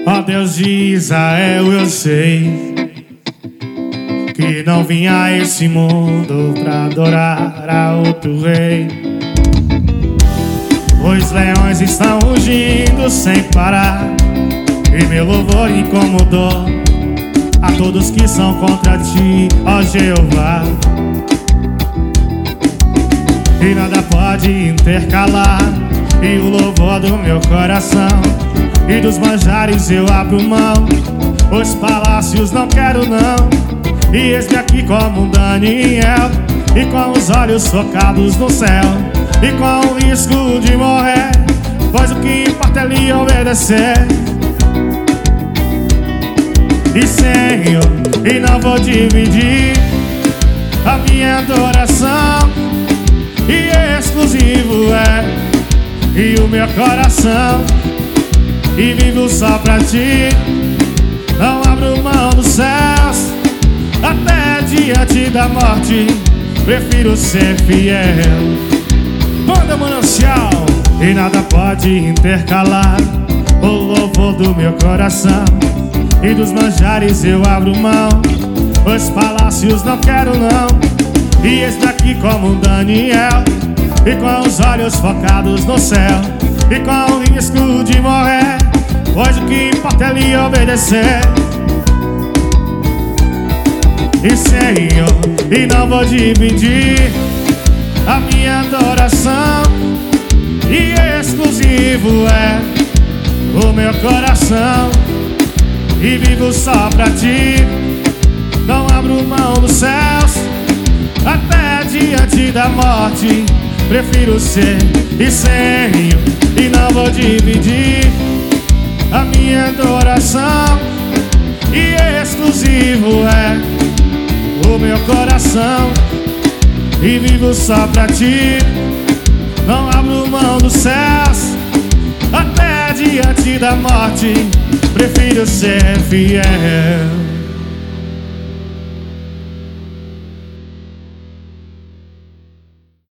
Ó Deus de Israel, eu sei que não vim a esse mundo pra adorar a outro rei. Os leões estão rugindo sem parar e meu louvor incomodou a todos que são contra ti, ó Jeová. E nada pode intercalar e o louvor do meu coração. E dos manjares eu abro mão, os palácios não quero não. E eis-me aqui como um Daniel, e com os olhos focados no céu, e com o risco de morrer, pois o que importa é lhe obedecer. E Senhor, e não vou dividir a minha adoração, e exclusivo é e o meu coração, e vivo só pra ti. Não abro mão dos céus, até diante da morte prefiro ser fiel. Banda Manancial. E nada pode intercalar o louvor do meu coração. E dos manjares eu abro mão, os palácios não quero não. E eis-me aqui como um Daniel, e com os olhos focados no céu, e com o risco de morrer, pois o que importa é lhe obedecer. E Senhor, e não vou dividir a minha adoração, e exclusivo é o meu coração, e vivo só pra ti. Não abro mão dos céus, até diante da morte prefiro ser. E Senhor, e não vou dividir a minha adoração, e exclusivo é o meu coração, e vivo só pra ti. Não abro mão dos céus, até diante da morte prefiro ser fiel.